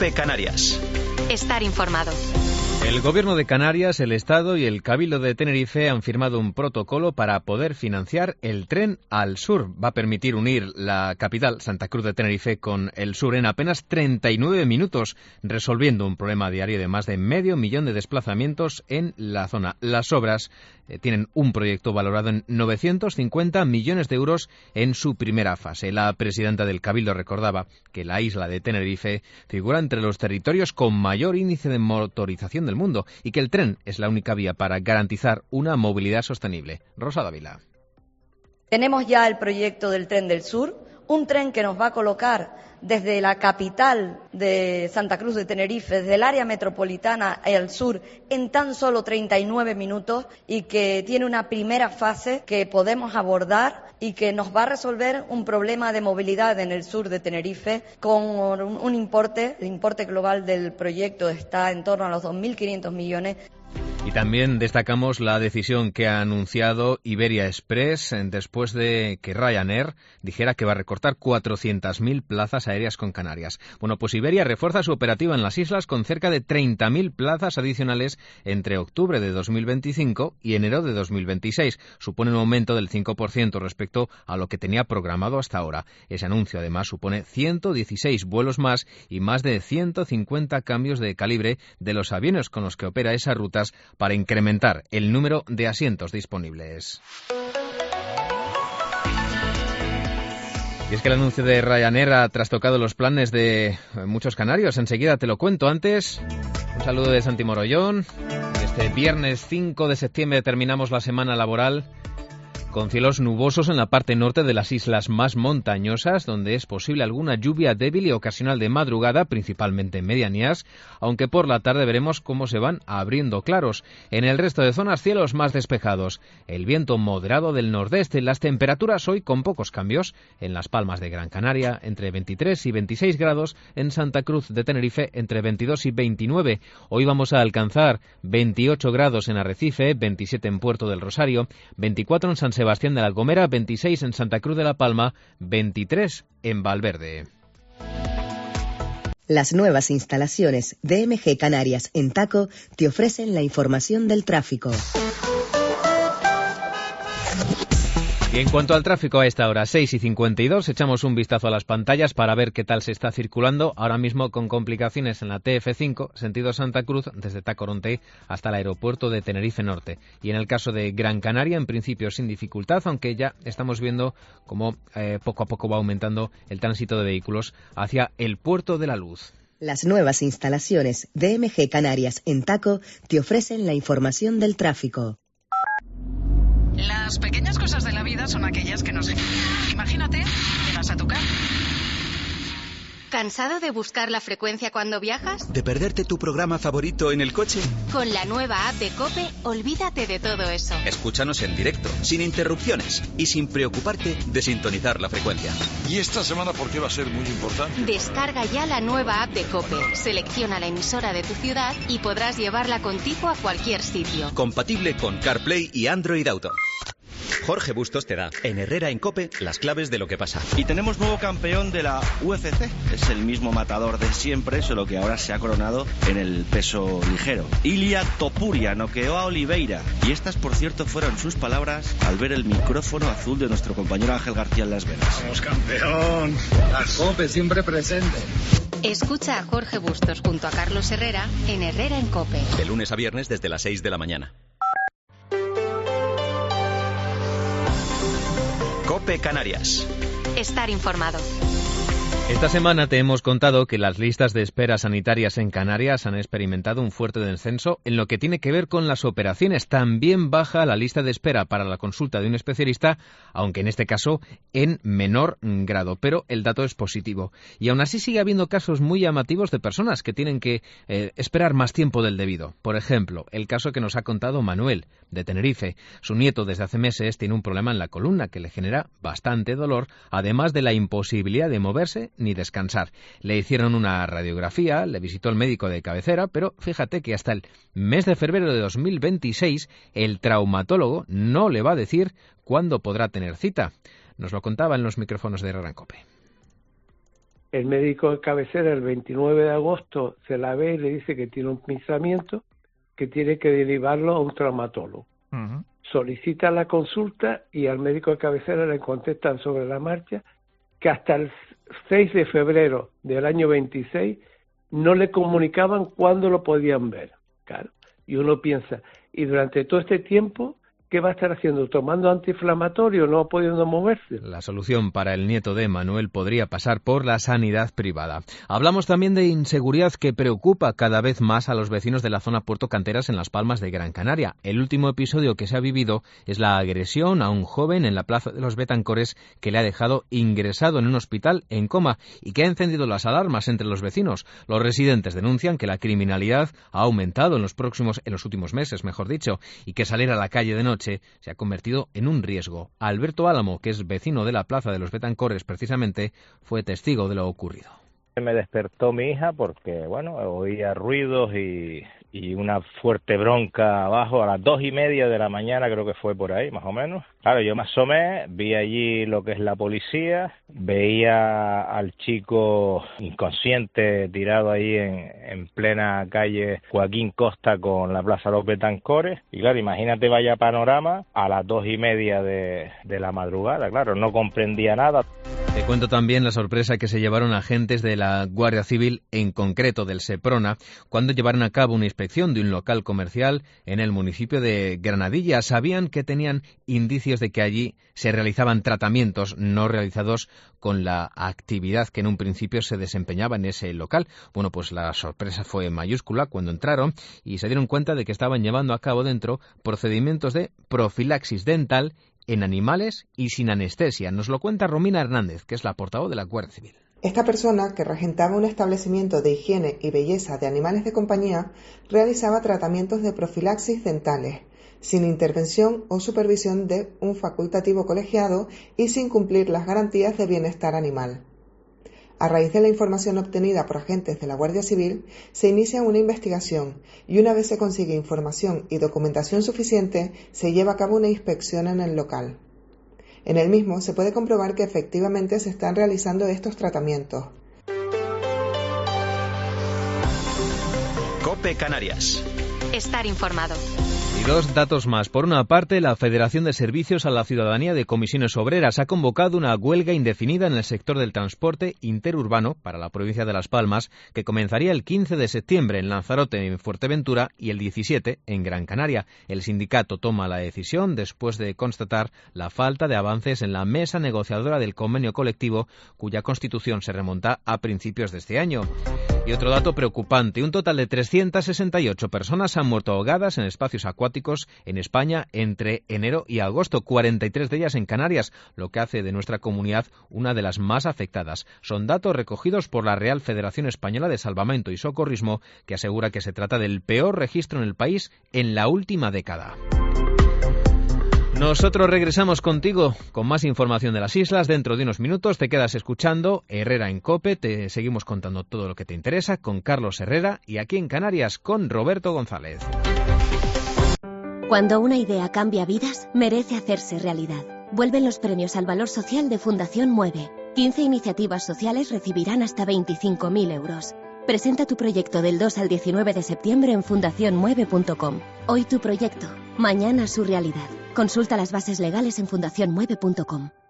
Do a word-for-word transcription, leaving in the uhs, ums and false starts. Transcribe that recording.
COPE Canarias. Estar informado. El Gobierno de Canarias, el Estado y el Cabildo de Tenerife han firmado un protocolo para poder financiar el tren al sur. Va a permitir unir la capital, Santa Cruz de Tenerife, con el sur en apenas treinta y nueve minutos, resolviendo un problema diario de más de medio millón de desplazamientos en la zona. Las obras eh, tienen un proyecto valorado en novecientos cincuenta millones de euros en su primera fase. La presidenta del Cabildo recordaba que la isla de Tenerife figura entre los territorios con mayor índice de motorización del mundo y que el tren es la única vía para garantizar una movilidad sostenible. Rosa Dávila. Tenemos ya el proyecto del Tren del Sur, un tren que nos va a colocar desde la capital de Santa Cruz de Tenerife, desde el área metropolitana al sur, en tan solo treinta y nueve minutos y que tiene una primera fase que podemos abordar y que nos va a resolver un problema de movilidad en el sur de Tenerife con un importe, el importe global del proyecto está en torno a los dos mil quinientos millones. Y también destacamos la decisión que ha anunciado Iberia Express después de que Ryanair dijera que va a recortar cuatrocientas mil plazas aéreas con Canarias. Bueno, pues Iberia refuerza su operativa en las islas con cerca de treinta mil plazas adicionales entre octubre de dos mil veinticinco y enero de dos mil veintiséis. Supone un aumento del cinco por ciento respecto a lo que tenía programado hasta ahora. Ese anuncio además supone ciento dieciséis vuelos más y más de ciento cincuenta cambios de calibre de los aviones con los que opera esas rutas para incrementar el número de asientos disponibles. Y es que el anuncio de Ryanair ha trastocado los planes de muchos canarios. Enseguida te lo cuento. Antes, un saludo de Santi Morollón. Este viernes cinco de septiembre terminamos la semana laboral con cielos nubosos en la parte norte de las islas más montañosas, donde es posible alguna lluvia débil y ocasional de madrugada, principalmente en medianías, aunque por la tarde veremos cómo se van abriendo claros. En el resto de zonas, cielos más despejados. El viento moderado del nordeste. Las temperaturas hoy con pocos cambios. En Las Palmas de Gran Canaria, entre veintitrés y veintiséis grados. En Santa Cruz de Tenerife, entre veintidós y veintinueve. Hoy vamos a alcanzar veintiocho grados en Arrecife, veintisiete en Puerto del Rosario, veinticuatro en San Sebastián de la Gomera, veintiséis en Santa Cruz de la Palma, veintitrés en Valverde. Las nuevas instalaciones de M G Canarias en Taco te ofrecen la información del tráfico. Y en cuanto al tráfico a esta hora, seis y cincuenta y dos, echamos un vistazo a las pantallas para ver qué tal se está circulando, ahora mismo con complicaciones en la T F cinco, sentido Santa Cruz, desde Tacoronte hasta el aeropuerto de Tenerife Norte. Y en el caso de Gran Canaria, en principio sin dificultad, aunque ya estamos viendo cómo eh, poco a poco va aumentando el tránsito de vehículos hacia el Puerto de la Luz. Las nuevas instalaciones de M G Canarias en Taco te ofrecen la información del tráfico. Las pequeñas cosas de la vida son aquellas que nos... Imagínate, llegas a tu casa. ¿Cansado de buscar la frecuencia cuando viajas? ¿De perderte tu programa favorito en el coche? Con la nueva app de COPE, olvídate de todo eso. Escúchanos en directo, sin interrupciones y sin preocuparte de sintonizar la frecuencia. ¿Y esta semana por qué va a ser muy importante? Descarga ya la nueva app de COPE, selecciona la emisora de tu ciudad y podrás llevarla contigo a cualquier sitio. Compatible con CarPlay y Android Auto. Jorge Bustos te da, en Herrera en COPE, las claves de lo que pasa. Y tenemos nuevo campeón de la U F C. Es el mismo matador de siempre, solo que ahora se ha coronado en el peso ligero. Ilia Topuria noqueó a Oliveira. Y estas, por cierto, fueron sus palabras al ver el micrófono azul de nuestro compañero Ángel García en Las Vegas. ¡Vamos, campeón! La COPE siempre presente. Escucha a Jorge Bustos junto a Carlos Herrera en Herrera en COPE. De lunes a viernes desde las seis de la mañana. COPE Canarias. Estar informado. Esta semana te hemos contado que las listas de espera sanitarias en Canarias han experimentado un fuerte descenso en lo que tiene que ver con las operaciones. También baja la lista de espera para la consulta de un especialista, aunque en este caso en menor grado. Pero el dato es positivo. Y aún así sigue habiendo casos muy llamativos de personas que tienen que eh, esperar más tiempo del debido. Por ejemplo, el caso que nos ha contado Manuel, de Tenerife. Su nieto desde hace meses tiene un problema en la columna que le genera bastante dolor, además de la imposibilidad de moverse ni descansar. Le hicieron una radiografía, le visitó el médico de cabecera, pero fíjate que hasta el mes de febrero de dos mil veintiséis el traumatólogo no le va a decir cuándo podrá tener cita. Nos lo contaba en los micrófonos de Herrera en COPE. El médico de cabecera el veintinueve de agosto se la ve y le dice que tiene un pinzamiento, que tiene que derivarlo a un traumatólogo. Uh-huh. Solicita la consulta y al médico de cabecera le contestan sobre la marcha que hasta el seis de febrero del año veintiséis no le comunicaban cuándo lo podían ver. Claro. Y uno piensa, y durante todo este tiempo, ¿qué va a estar haciendo? ¿Tomando antiinflamatorio, no pudiendo moverse? La solución para el nieto de Manuel podría pasar por la sanidad privada. Hablamos también de inseguridad que preocupa cada vez más a los vecinos de la zona Puerto Canteras en Las Palmas de Gran Canaria. El último episodio que se ha vivido es la agresión a un joven en la Plaza de los Betancores que le ha dejado ingresado en un hospital en coma y que ha encendido las alarmas entre los vecinos. Los residentes denuncian que la criminalidad ha aumentado en los próximos, en los últimos meses, mejor dicho, y que salir a la calle de noche se ha convertido en un riesgo. Alberto Álamo, que es vecino de la Plaza de los Betancores precisamente, fue testigo de lo ocurrido. Me despertó mi hija porque, bueno, oía ruidos y, y una fuerte bronca abajo a las dos y media de la mañana, creo que fue por ahí, más o menos. Claro, yo me asomé, vi allí lo que es la policía, veía al chico inconsciente tirado ahí en, en plena calle Joaquín Costa con la Plaza de los Betancores. Y claro, imagínate vaya panorama a las dos y media de, de la madrugada, claro, no comprendía nada. Te cuento también la sorpresa que se llevaron agentes de la Guardia Civil, en concreto del Seprona, cuando llevaron a cabo una inspección de un local comercial en el municipio de Granadilla. Sabían que tenían indicios de que allí se realizaban tratamientos no realizados con la actividad que en un principio se desempeñaba en ese local. Bueno, pues la sorpresa fue mayúscula cuando entraron y se dieron cuenta de que estaban llevando a cabo dentro procedimientos de profilaxis dental en animales y sin anestesia. Nos lo cuenta Romina Hernández, que es la portavoz de la Guardia Civil. Esta persona, que regentaba un establecimiento de higiene y belleza de animales de compañía, realizaba tratamientos de profilaxis dentales, sin intervención o supervisión de un facultativo colegiado y sin cumplir las garantías de bienestar animal. A raíz de la información obtenida por agentes de la Guardia Civil, se inicia una investigación y una vez se consigue información y documentación suficiente, se lleva a cabo una inspección en el local. En el mismo se puede comprobar que efectivamente se están realizando estos tratamientos. COPE Canarias. Estar informado. Y dos datos más. Por una parte, la Federación de Servicios a la Ciudadanía de Comisiones Obreras ha convocado una huelga indefinida en el sector del transporte interurbano para la provincia de Las Palmas, que comenzaría el quince de septiembre en Lanzarote, en Fuerteventura, y el diecisiete en Gran Canaria. El sindicato toma la decisión después de constatar la falta de avances en la mesa negociadora del convenio colectivo, cuya constitución se remonta a principios de este año. Y otro dato preocupante, un total de trescientas sesenta y ocho personas han muerto ahogadas en espacios acuáticos en España entre enero y agosto, cuarenta y tres de ellas en Canarias, lo que hace de nuestra comunidad una de las más afectadas. Son datos recogidos por la Real Federación Española de Salvamento y Socorrismo, que asegura que se trata del peor registro en el país en la última década. Nosotros regresamos contigo con más información de las islas. Dentro de unos minutos te quedas escuchando Herrera en COPE. Te seguimos contando todo lo que te interesa con Carlos Herrera y aquí en Canarias con Roberto González. Cuando una idea cambia vidas, merece hacerse realidad. Vuelven los premios al valor social de Fundación Mueve. quince iniciativas sociales recibirán hasta veinticinco mil euros. Presenta tu proyecto del dos al diecinueve de septiembre en fundación mueve punto com. Hoy tu proyecto, mañana su realidad. Consulta las bases legales en fundación mueve punto com.